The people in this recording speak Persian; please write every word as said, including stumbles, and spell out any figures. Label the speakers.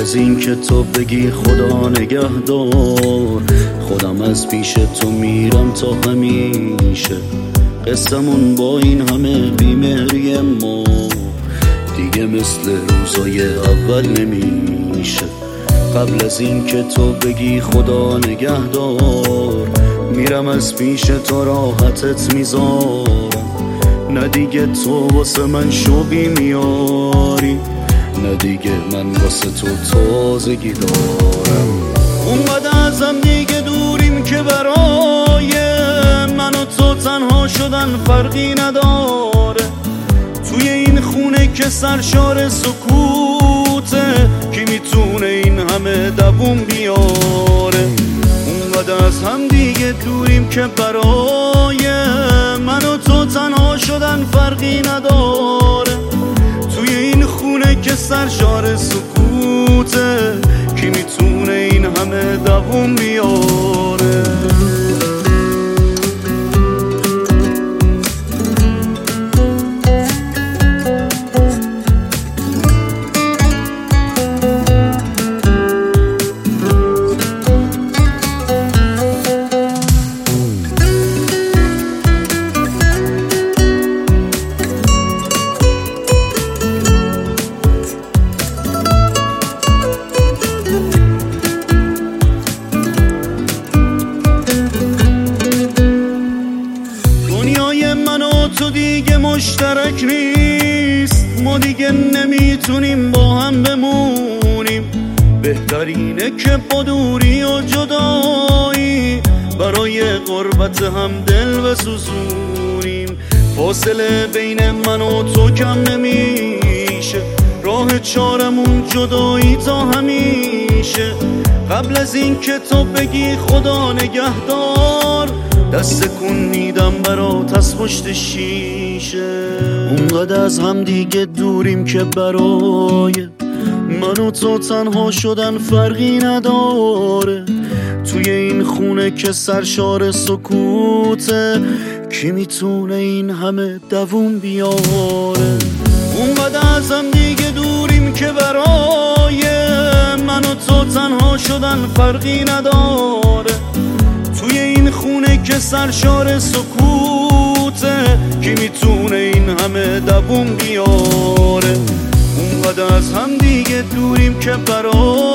Speaker 1: از این که تو بگی خدا نگهدار، خودم از پیش تو میرم تا همیشه. قصمون با این همه بیمهری ما دیگه مثل روزای اول نمیشه. قبل از این که تو بگی خدا نگهدار، میرم از پیش تو راحتت میذارم. نه دیگه تو واسه من شوقی میاری، نه دیگه من واسه تو تازگی دارم. اونقدر ازم دیگه دوریم که برای من و تو تنها شدن فرقی نداره. توی این خونه که سرشار سکوته، کی میتونه این همه دووم بیاره؟ اونقدر از هم دیگه دوریم که برای من و تو تنها شدن فرقی نداره. توی این خونه که سرشار سکوته، کی میتونه این همه دووم بیاره؟ تو دیگه مشترک نیست، ما دیگه نمیتونیم با هم بمونیم. بهترینه که با دوری و جدایی برای غربت هم دل بسوزونیم. فاصله بین من و تو کم نمیشه، راه چارمون جدایی تا همیشه. قبل از این که تو بگی خدا نگهدار، دست کن میدم برات از پشت شیشه. اونقدر از هم دیگه دوریم که برای من و تو تنها شدن فرقی نداره. توی این خونه که سرشار سکوته، کی میتونه این همه دووم بیاره؟ اونقدر از هم دیگه دوریم که برای من و تو تنها شدن فرقی نداره. توی این خونه که سرشار سکوته، کی میتونه این همه دووم بیاره؟ اونقدر از هم دیگه دوریم که برای